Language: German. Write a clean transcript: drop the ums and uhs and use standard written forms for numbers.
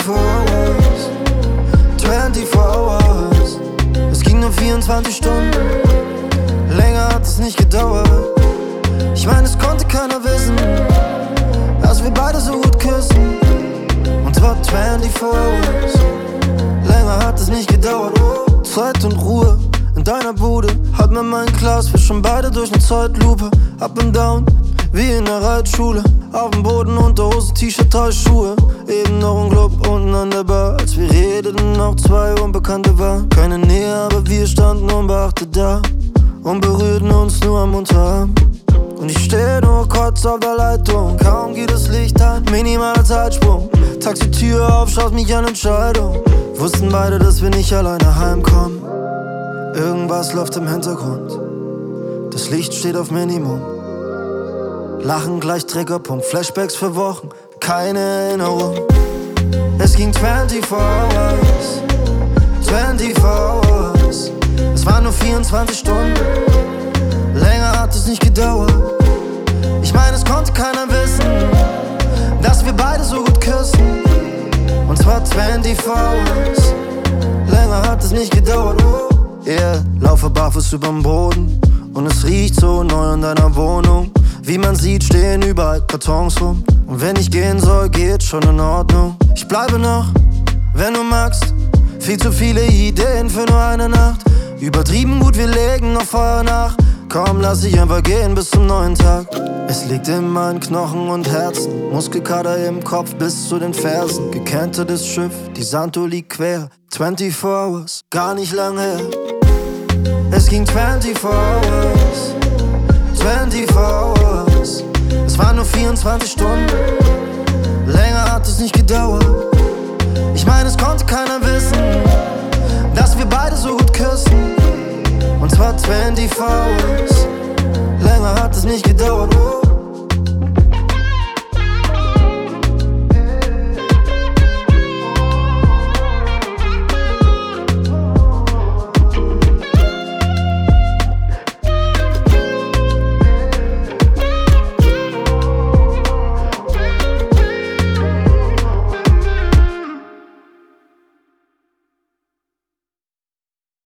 hours, 24 hours. Es ging nur 24 Stunden, länger hat es nicht gedauert. Ich meine, es konnte keiner wissen, dass wir beide so gut küssen. Und zwar 24 hours, länger hat es nicht gedauert. Zeit und Ruhe in deiner Bude, hat mir mein Glas, wir schon beide durch ne Zeitlupe. Up and down, wie in der Reitschule. Auf dem Boden, Unterhose, T-Shirt, 3 Schuhe. Eben noch ein Club unten an der Bar. Als wir redeten, noch 2 Unbekannte waren. Keine Nähe, aber wir standen unbeachtet da und berührten uns nur am Unterarm. Und ich stehe nur kurz auf der Leitung, kaum geht das Licht an, minimaler Zeitsprung. Taxitür auf, schaut mich an, Entscheidung. Wussten beide, dass wir nicht alleine heimkommen. Irgendwas läuft im Hintergrund, das Licht steht auf Minimum. Lachen gleich Triggerpunkt, Flashbacks für Wochen, keine Erinnerung. Es ging 24 hours, 24 hours. Es waren nur 24 Stunden, länger hat es nicht gedauert. Ich meine, es konnte keiner wissen, dass wir beide so gut küssen. Und zwar 24 hours, länger hat es nicht gedauert. Yeah, laufe barfuß überm Boden und es riecht so neu in deiner Wohnung. Wie man sieht, stehen überall Kartons rum. Und wenn ich gehen soll, geht schon in Ordnung. Ich bleibe noch, wenn du magst. Viel zu viele Ideen für nur eine Nacht. Übertrieben gut, wir legen noch Feuer nach. Komm, lass ich einfach gehen bis zum neuen Tag. Es liegt in meinen Knochen und Herzen, Muskelkater im Kopf bis zu den Fersen. Gekentertes Schiff, die Santo liegt quer. 24 hours, gar nicht lang her. Es ging 24 hours, 24 hours. Es waren nur 24 Stunden, länger hat es nicht gedauert. Ich meine, es konnte keiner wissen, dass wir beide so gut küssen. Und zwar 24 hours, länger hat es nicht gedauert.